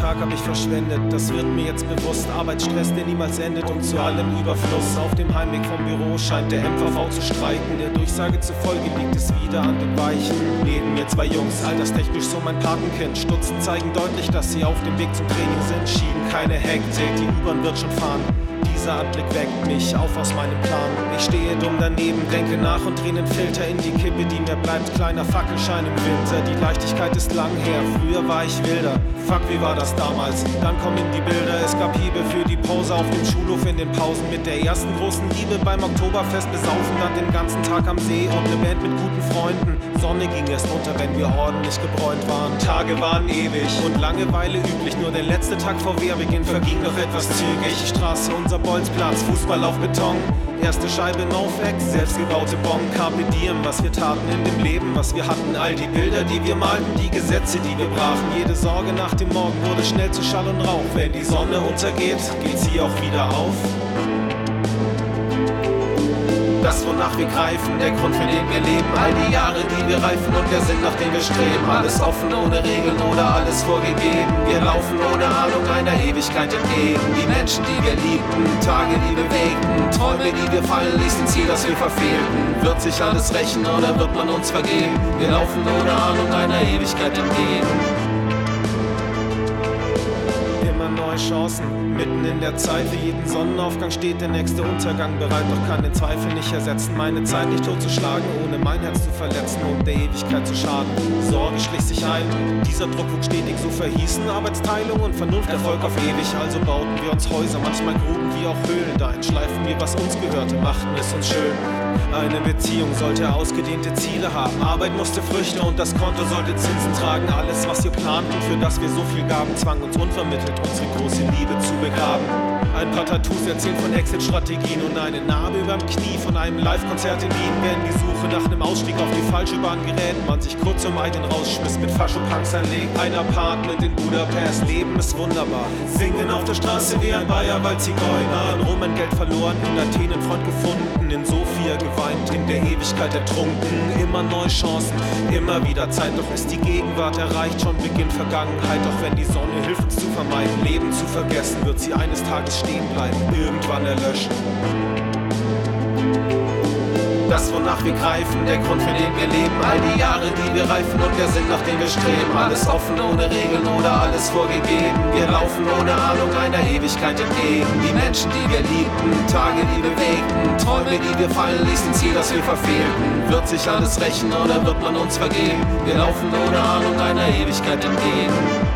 Tag hab ich verschwendet, das wird mir jetzt bewusst. Arbeitsstress, der niemals endet und zu allem Überfluss. Auf dem Heimweg vom Büro scheint der MVV zu streiken. Der Durchsage zufolge liegt es wieder an den Weichen. Neben mir zwei Jungs, alterstechnisch so mein Patenkind. Stutzen zeigen deutlich, dass sie auf dem Weg zum Training sind. Schieben keine Hektik, die U-Bahn wird schon fahren. Dieser Anblick weckt mich auf aus meinem Plan. Ich stehe dumm daneben, denke nach und drehe den Filter in die Kippe, die mir bleibt. Kleiner Fackelschein im Winter, die Leichtigkeit ist lang her. Früher war ich wilder, fuck, wie war das damals? Dann kommen die Bilder, es gab Hiebe für die Pause auf dem Schulhof in den Pausen. Mit der ersten großen Liebe beim Oktoberfest besaufen, dann den ganzen Tag am See und ne Band mit guten Freunden. Sonne ging erst unter, wenn wir ordentlich gebräunt waren. Tage waren ewig und Langeweile üblich. Nur der letzte Tag vor Wehrbeginn verging noch etwas zügig. Straße, unser Bolzplatz, Fußball auf Beton. Erste Scheibe No-Facts, selbstgebaute Bomben. Carpe diem, was wir taten in dem Leben, was wir hatten. All die Bilder, die wir malten, die Gesetze, die wir brachen. Jede Sorge nach dem Morgen wurde schnell zu Schall und Rauch. Wenn die Sonne untergeht, geht sie auch wieder auf. Das, wonach wir greifen, der Grund, für den wir leben. All die Jahre, die wir reifen und der Sinn, nach dem wir streben. Alles offen, ohne Regeln oder alles vorgegeben. Wir laufen ohne Ahnung einer Ewigkeit entgegen. Die Menschen, die wir liebten, Tage, die bewegten, Träume, die wir fallen ließen, Ziel, das wir verfehlten. Wird sich alles rächen oder wird man uns vergeben? Wir laufen ohne Ahnung einer Ewigkeit entgegen. Neue Chancen, mitten in der Zeit. Für jeden Sonnenaufgang steht der nächste Untergang bereit. Doch kann den Zweifel nicht ersetzen, meine Zeit nicht totzuschlagen, ohne mein Herz zu verletzen und der Ewigkeit zu schaden. Sorge schlich sich ein, dieser Druck wuchs stetig, so verhießen Arbeitsteilung und Vernunft, Erfolg auf ewig. Also bauten wir uns Häuser, manchmal Gruben wie auch Höhlen. Dahin schleifen wir, was uns gehörte, machten es uns schön. Eine Beziehung sollte ausgedehnte Ziele haben. Arbeit musste Früchte und das Konto sollte Zinsen tragen. Alles, was wir planten, für das wir so viel gaben, zwang uns unvermittelt, unsere große Liebe zu begraben. Ein paar Tattoos erzählen von Exit-Strategien und eine Narbe überm Knie von einem Live-Konzert in Wien. Während die Suche nach einem Ausstieg auf die falsche Bahn gerät, man sich kurz um einen rausschmiss, mit Faschopunks einlegt. Ein Apartment in Budapest, Leben ist wunderbar. Singen auf der Straße wie ein Bayer, weil Zigeuner. In Rom ein Geld verloren, in Athen einen Freund gefunden, in Sofia geweint, in der Ewigkeit ertrunken. Immer neue Chancen, immer wieder Zeit, doch ist die Gegenwart erreicht, schon beginnt Vergangenheit. Doch wenn die Sonne hilft uns zu vermeiden, Leben zu vergessen, wird sie eines Tages stehen bleiben, irgendwann erlöschen. Das, wonach wir greifen, der Grund, für den wir leben. All die Jahre, die wir reifen und der Sinn, nach dem wir streben. Alles offen, ohne Regeln oder alles vorgegeben. Wir laufen ohne Ahnung einer Ewigkeit entgegen. Die Menschen, die wir liebten, Tage, die bewegten, Träume, die wir fallen ließen, Ziel, das wir verfehlten. Wird sich alles rächen oder wird man uns vergeben? Wir laufen ohne Ahnung einer Ewigkeit entgegen.